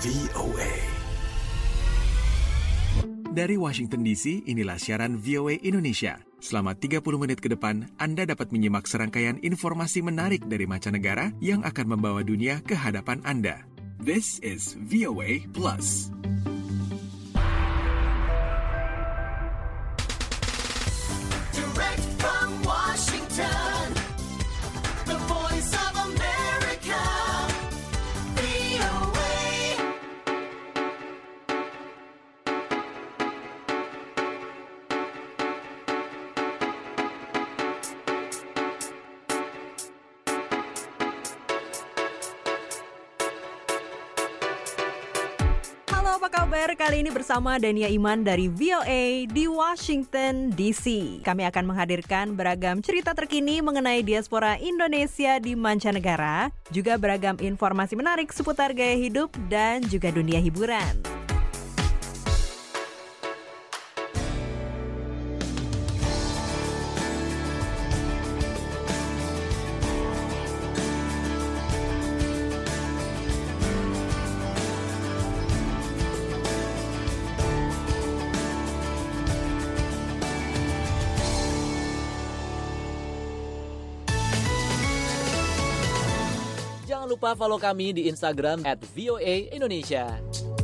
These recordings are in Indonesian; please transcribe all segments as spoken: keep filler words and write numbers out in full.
V O A. Dari Washington D C, inilah siaran V O A Indonesia. Selama tiga puluh menit ke depan, Anda dapat menyimak serangkaian informasi menarik dari mancanegara yang akan membawa dunia ke hadapan Anda. This is V O A Plus. Direct from Washington, the voice of America, V O A. Halo, apa kabar? Kali ini bersama Dania Iman dari V O A di Washington D C. Kami akan menghadirkan beragam cerita terkini mengenai diaspora Indonesia di mancanegara, juga beragam informasi menarik seputar gaya hidup dan juga dunia hiburan. Jangan lupa follow kami di Instagram at V O A Indonesia.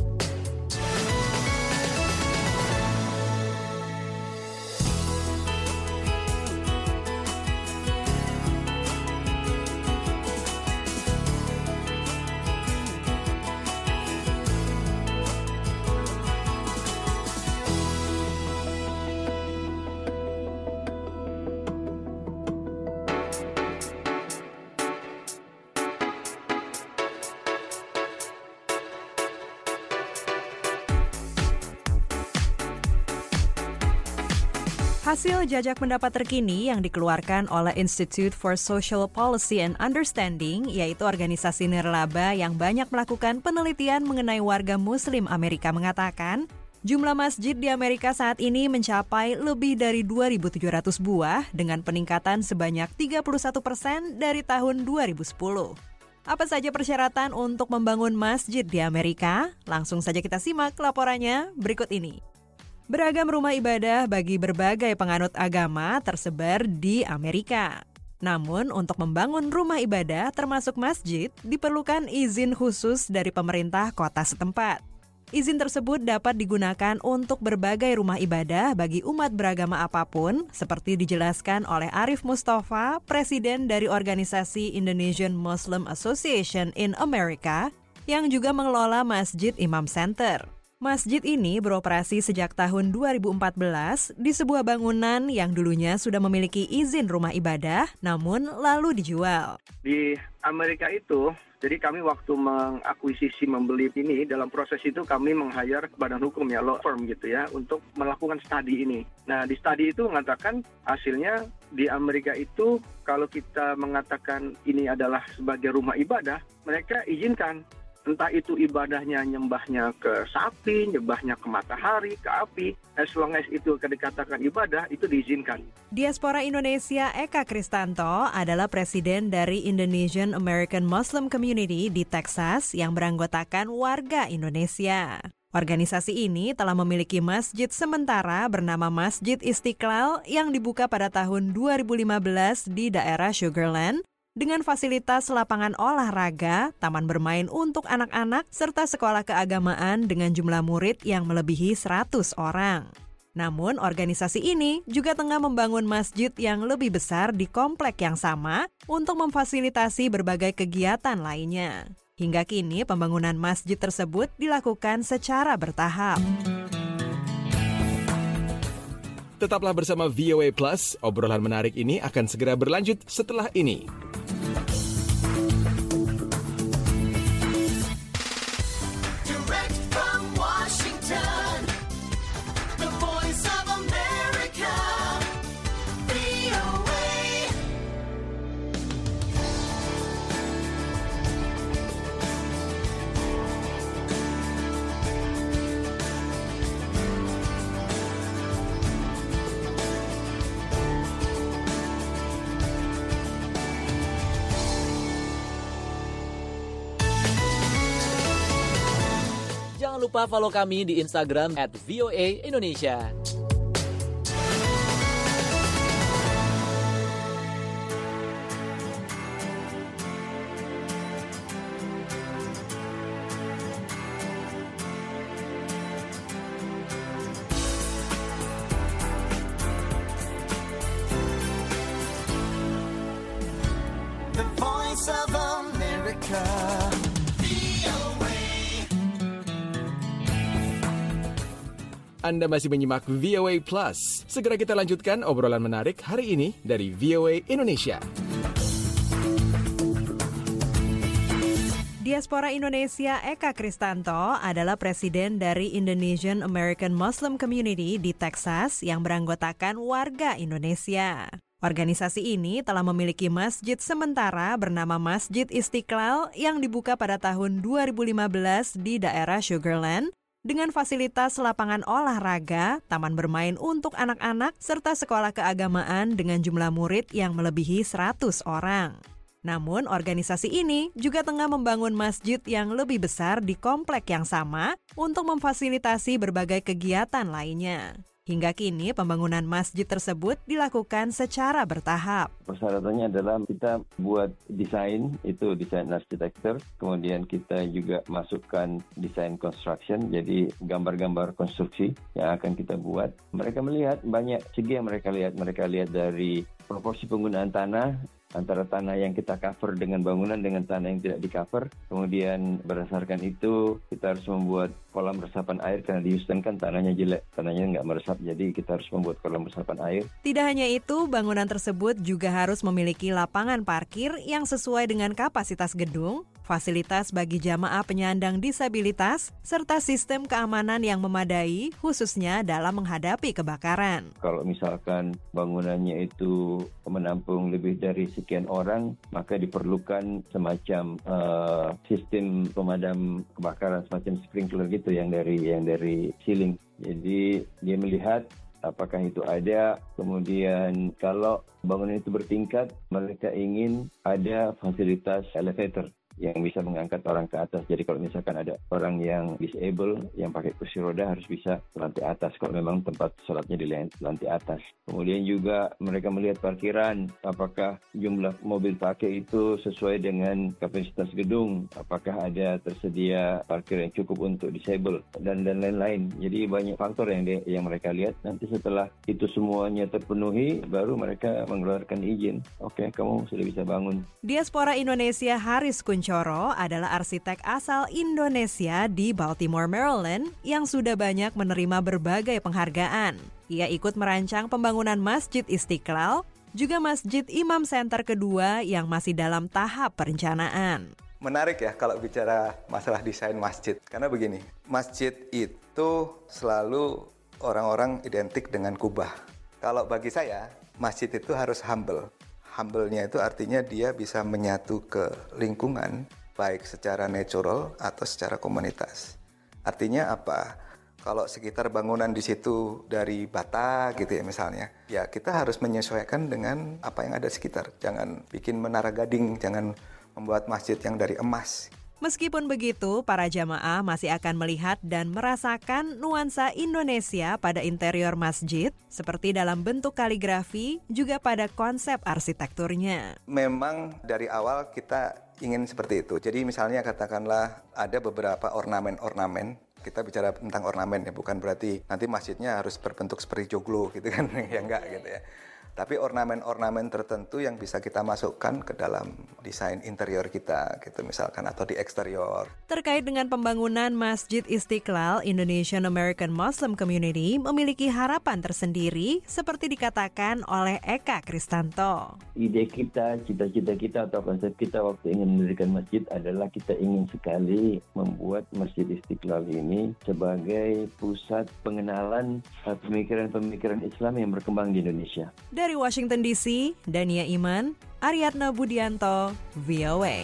Hasil jajak pendapat terkini yang dikeluarkan oleh Institute for Social Policy and Understanding, yaitu organisasi nirlaba yang banyak melakukan penelitian mengenai warga Muslim Amerika, mengatakan jumlah masjid di Amerika saat ini mencapai lebih dari dua ribu tujuh ratus buah dengan peningkatan sebanyak tiga puluh satu persen dari tahun dua ribu sepuluh. Apa saja persyaratan untuk membangun masjid di Amerika? Langsung saja kita simak laporannya berikut ini. Beragam rumah ibadah bagi berbagai penganut agama tersebar di Amerika. Namun, untuk membangun rumah ibadah termasuk masjid, diperlukan izin khusus dari pemerintah kota setempat. Izin tersebut dapat digunakan untuk berbagai rumah ibadah bagi umat beragama apapun, seperti dijelaskan oleh Arif Mustafa, Presiden dari organisasi Indonesian Muslim Association in America, yang juga mengelola Masjid Imam Center. Masjid ini beroperasi sejak tahun dua ribu empat belas di sebuah bangunan yang dulunya sudah memiliki izin rumah ibadah, namun lalu dijual. Di Amerika itu, jadi kami waktu mengakuisisi membeli ini, dalam proses itu kami meng-hire badan hukum ya, law firm gitu ya, untuk melakukan studi ini. Nah, di studi itu mengatakan hasilnya di Amerika itu kalau kita mengatakan ini adalah sebagai rumah ibadah, mereka izinkan. Entah itu ibadahnya nyembahnya ke sapi, nyembahnya ke matahari, ke api. As long as itu dikatakan ibadah, itu diizinkan. Diaspora Indonesia Eka Kristanto adalah presiden dari Indonesian American Muslim Community di Texas yang beranggotakan warga Indonesia. Organisasi ini telah memiliki masjid sementara bernama Masjid Istiqlal yang dibuka pada tahun dua ribu lima belas di daerah Sugarland, dengan fasilitas lapangan olahraga, taman bermain untuk anak-anak, serta sekolah keagamaan dengan jumlah murid yang melebihi seratus orang. Namun, organisasi ini juga tengah membangun masjid yang lebih besar di komplek yang sama untuk memfasilitasi berbagai kegiatan lainnya. Hingga kini, pembangunan masjid tersebut dilakukan secara bertahap. Tetaplah bersama V O A Plus, obrolan menarik ini akan segera berlanjut setelah ini. Direct from Washington, the voice of America, V O A. Jangan lupa follow kami di Instagram at V O A Indonesia. The voice of America. Anda masih menyimak V O A Plus. Segera kita lanjutkan obrolan menarik hari ini dari V O A Indonesia. Diaspora Indonesia Eka Kristanto adalah presiden dari Indonesian American Muslim Community di Texas yang beranggotakan warga Indonesia. Organisasi ini telah memiliki masjid sementara bernama Masjid Istiqlal yang dibuka pada tahun dua ribu lima belas di daerah Sugarland dengan fasilitas lapangan olahraga, taman bermain untuk anak-anak, serta sekolah keagamaan dengan jumlah murid yang melebihi seratus orang. Namun, organisasi ini juga tengah membangun masjid yang lebih besar di komplek yang sama untuk memfasilitasi berbagai kegiatan lainnya. Hingga kini pembangunan masjid tersebut dilakukan secara bertahap. Persyaratannya adalah kita buat desain, itu desain arsitektur, kemudian kita juga masukkan desain construction, jadi gambar-gambar konstruksi yang akan kita buat. Mereka melihat banyak segi yang mereka lihat. Mereka lihat dari proporsi penggunaan tanah, antara tanah yang kita cover dengan bangunan dengan tanah yang tidak di cover. Kemudian berdasarkan itu kita harus membuat kolam resapan air karena di Houston kan tanahnya jelek, tanahnya nggak meresap, jadi kita harus membuat kolam resapan air. Tidak hanya itu, bangunan tersebut juga harus memiliki lapangan parkir yang sesuai dengan kapasitas gedung, fasilitas bagi jamaah penyandang disabilitas, serta sistem keamanan yang memadai khususnya dalam menghadapi kebakaran. Kalau misalkan bangunannya itu menampung lebih dari sekian orang, maka diperlukan semacam uh, sistem pemadam kebakaran, semacam sprinkler gitu yang dari yang dari ceiling. Jadi dia melihat apakah itu ada, kemudian kalau bangunan itu bertingkat, mereka ingin ada fasilitas elevator yang bisa mengangkat orang ke atas. Jadi kalau misalkan ada orang yang disable, yang pakai kursi roda harus bisa ke lantai atas kalau memang tempat sholatnya di lantai atas. Kemudian juga mereka melihat parkiran, apakah jumlah mobil pakai itu sesuai dengan kapasitas gedung, apakah ada tersedia parkir yang cukup untuk disable, dan dan lain-lain. Jadi banyak faktor yang dia, yang mereka lihat. Nanti setelah itu semuanya terpenuhi, baru mereka mengeluarkan izin. Oke, kamu sudah bisa bangun. Diaspora Indonesia Haris Kuncoro adalah arsitek asal Indonesia di Baltimore, Maryland yang sudah banyak menerima berbagai penghargaan. Ia ikut merancang pembangunan Masjid Istiqlal, juga Masjid Imam Center kedua yang masih dalam tahap perencanaan. Menarik ya kalau bicara masalah desain masjid. Karena begini, masjid itu selalu orang-orang identik dengan kubah. Kalau bagi saya, masjid itu harus humble. Humble-nya itu artinya dia bisa menyatu ke lingkungan, baik secara natural atau secara komunitas. Artinya apa? Kalau sekitar bangunan di situ dari bata gitu ya misalnya, ya kita harus menyesuaikan dengan apa yang ada sekitar. Jangan bikin menara gading, jangan membuat masjid yang dari emas. Meskipun begitu, para jamaah masih akan melihat dan merasakan nuansa Indonesia pada interior masjid, seperti dalam bentuk kaligrafi, juga pada konsep arsitekturnya. Memang dari awal kita ingin seperti itu. Jadi misalnya katakanlah ada beberapa ornamen-ornamen. Kita bicara tentang ornamen ya, bukan berarti nanti masjidnya harus berbentuk seperti joglo gitu kan, ya enggak gitu ya. Tapi ornamen-ornamen tertentu yang bisa kita masukkan ke dalam desain interior kita gitu misalkan, atau di eksterior. Terkait dengan pembangunan Masjid Istiqlal, Indonesian American Muslim Community memiliki harapan tersendiri seperti dikatakan oleh Eka Kristanto. Ide kita, cita-cita kita atau konsep kita waktu ingin mendirikan masjid adalah kita ingin sekali membuat Masjid Istiqlal ini sebagai pusat pengenalan uh, pemikiran-pemikiran Islam yang berkembang di Indonesia. Dari Washington D C, Dania Iman, Ariadna Budianto, V O A.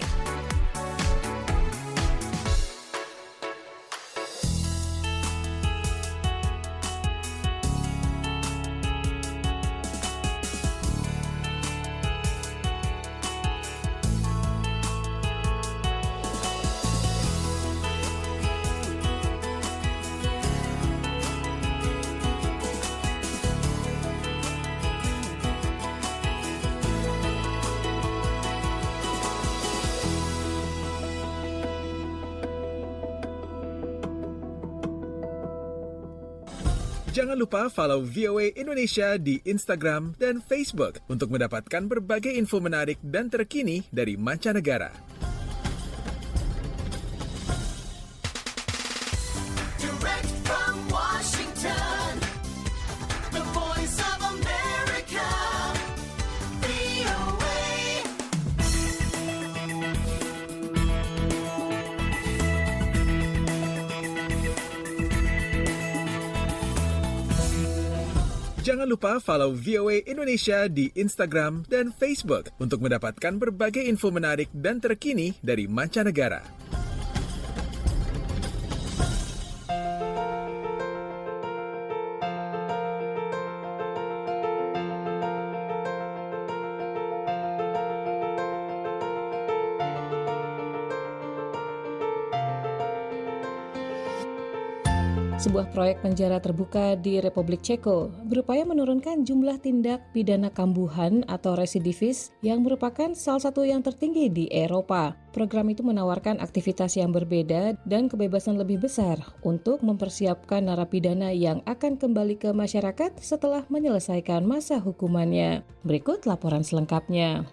Jangan lupa follow V O A Indonesia di Instagram dan Facebook untuk mendapatkan berbagai info menarik dan terkini dari mancanegara. Direct from Washington, the voice of America, V O A. Jangan lupa follow V O A Indonesia di Instagram dan Facebook untuk mendapatkan berbagai info menarik dan terkini dari mancanegara. Sebuah proyek penjara terbuka di Republik Ceko berupaya menurunkan jumlah tindak pidana kambuhan atau residivis yang merupakan salah satu yang tertinggi di Eropa. Program itu menawarkan aktivitas yang berbeda dan kebebasan lebih besar untuk mempersiapkan narapidana yang akan kembali ke masyarakat setelah menyelesaikan masa hukumannya. Berikut laporan selengkapnya.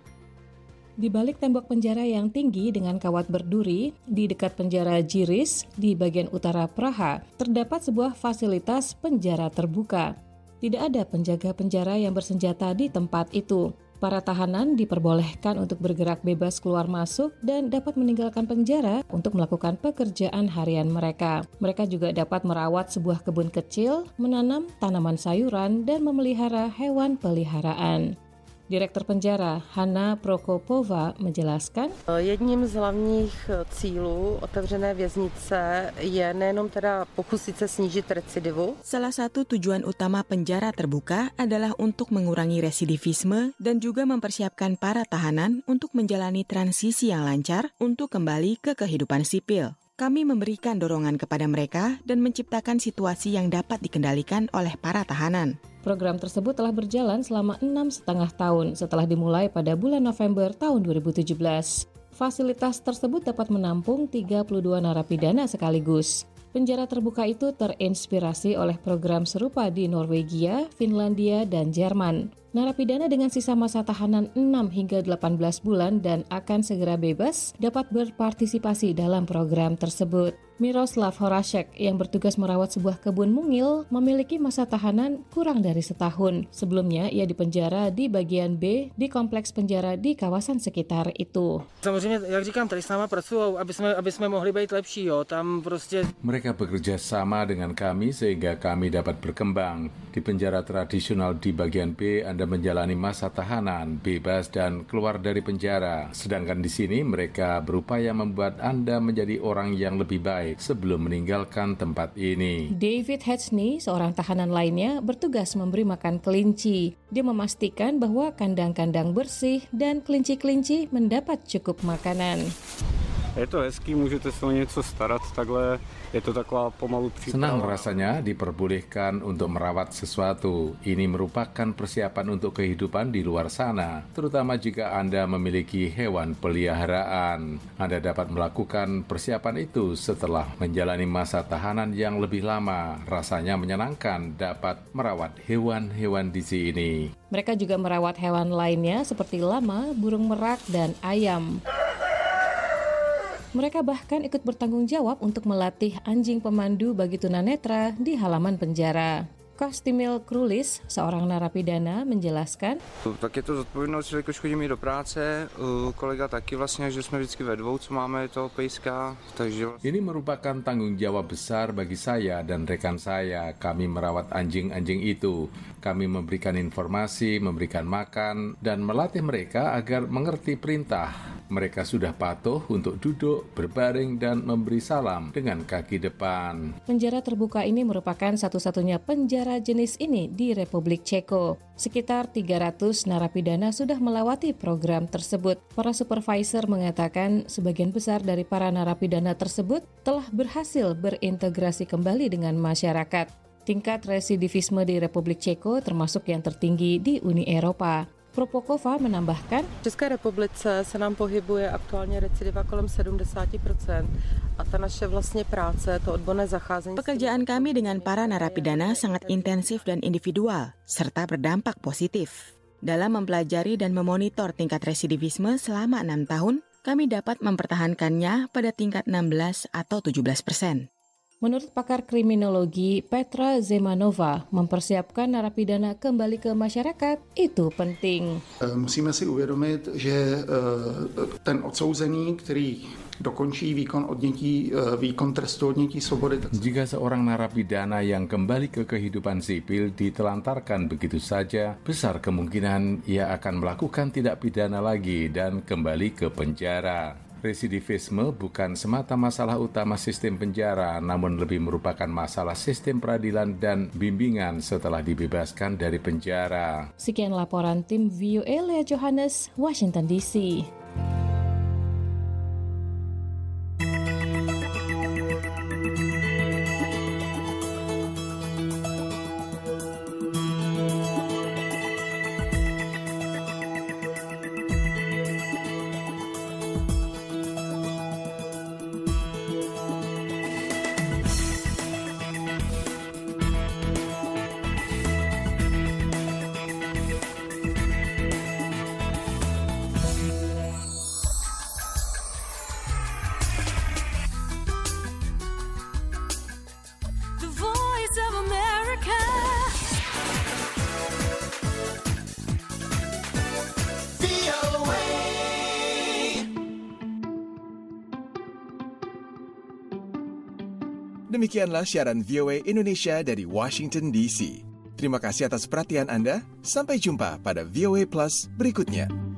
Di balik tembok penjara yang tinggi dengan kawat berduri, di dekat penjara Jiris di bagian utara Praha, terdapat sebuah fasilitas penjara terbuka. Tidak ada penjaga penjara yang bersenjata di tempat itu. Para tahanan diperbolehkan untuk bergerak bebas keluar masuk dan dapat meninggalkan penjara untuk melakukan pekerjaan harian mereka. Mereka juga dapat merawat sebuah kebun kecil, menanam tanaman sayuran, dan memelihara hewan peliharaan. Direktur penjara Hanna Prokopova menjelaskan, jedním z hlavních cílů otevřené věznice je nejenom teda pokusit se snížit recidivu. Salah satu tujuan utama penjara terbuka adalah untuk mengurangi residivisme dan juga mempersiapkan para tahanan untuk menjalani transisi yang lancar untuk kembali ke kehidupan sipil. Kami memberikan dorongan kepada mereka dan menciptakan situasi yang dapat dikendalikan oleh para tahanan. Program tersebut telah berjalan selama enam setengah tahun setelah dimulai pada bulan November tahun dua ribu tujuh belas. Fasilitas tersebut dapat menampung tiga puluh dua narapidana sekaligus. Penjara terbuka itu terinspirasi oleh program serupa di Norwegia, Finlandia, dan Jerman. Narapidana dengan sisa masa tahanan enam hingga delapan belas bulan dan akan segera bebas dapat berpartisipasi dalam program tersebut. Miroslav Horacek yang bertugas merawat sebuah kebun mungil memiliki masa tahanan kurang dari setahun. Sebelumnya ia dipenjara di bagian B di kompleks penjara di kawasan sekitar itu. Samozřejmě, jak říkám, tady s náma pracují, aby jsme, aby jsme mohli být lepší, jo. Tam prostě... Mereka bekerja sama dengan kami sehingga kami dapat berkembang. Di penjara tradisional di bagian B, Anda menjalani masa tahanan, bebas dan keluar dari penjara. Sedangkan di sini mereka berupaya membuat Anda menjadi orang yang lebih baik sebelum meninggalkan tempat ini. David Hedgesney, seorang tahanan lainnya, bertugas memberi makan kelinci. Dia memastikan bahwa kandang-kandang bersih dan kelinci-kelinci mendapat cukup makanan. Je to hezký, můžete se o něco starat takhle, je to taková pomalu příprava. Senang rasanya diperbolehkan untuk merawat sesuatu. Ini merupakan persiapan untuk kehidupan di luar sana, terutama jika Anda memiliki hewan peliharaan. Anda dapat melakukan persiapan itu setelah menjalani masa tahanan yang lebih lama. Rasanya menyenangkan dapat merawat hewan-hewan di sini. Mereka juga merawat hewan lainnya seperti lama, burung merak, dan ayam. Mereka bahkan ikut bertanggung jawab untuk melatih anjing pemandu bagi tunanetra di halaman penjara. Kostimil Krulis, seorang narapidana, menjelaskan, tak je to zodpovědnost, jelikož chodím i do práce, kolega taky vlastně, že jsme vždycky ve dvou, co máme toho pejska, takže... Ini merupakan tanggung jawab besar bagi saya dan rekan saya. Kami merawat anjing-anjing itu. Kami memberikan informasi, memberikan makan, dan melatih mereka agar mengerti perintah. Mereka sudah patuh untuk duduk, berbaring, dan memberi salam dengan kaki depan. Penjara terbuka ini merupakan satu-satunya penjara jenis ini di Republik Ceko. Sekitar tiga ratus narapidana sudah melewati program tersebut. Para supervisor mengatakan sebagian besar dari para narapidana tersebut telah berhasil berintegrasi kembali dengan masyarakat. Tingkat residivisme di Republik Ceko termasuk yang tertinggi di Uni Eropa. Propokova menambahkan, V České republice se nám pohybuje aktuálně recidiva kolem sedmdesát persen a ta naše vlastně práce, to odborné zacházení. Pekerjaan kami dengan para narapidana sangat intensif dan individual, serta berdampak positif. Dalam mempelajari dan memonitor tingkat residivisme selama enam tahun, kami dapat mempertahankannya pada tingkat enam belas atau tujuh belas persen. Menurut pakar kriminologi Petra Zemanova, mempersiapkan narapidana kembali ke masyarakat itu penting. Musíme si uvědomit, že ten odsouzený, který dokončí výkon odnětí, výkon trestu odnětí svobody. Jika seorang narapidana yang kembali ke kehidupan sipil ditelantarkan begitu saja, besar kemungkinan ia akan melakukan tindak pidana lagi dan kembali ke penjara. Residivisme bukan semata masalah utama sistem penjara, namun lebih merupakan masalah sistem peradilan dan bimbingan setelah dibebaskan dari penjara. Sekian laporan tim V O A Lea Johannes, Washington D C. Demikianlah siaran V O A Indonesia dari Washington D C. Terima kasih atas perhatian Anda. Sampai jumpa pada V O A Plus berikutnya.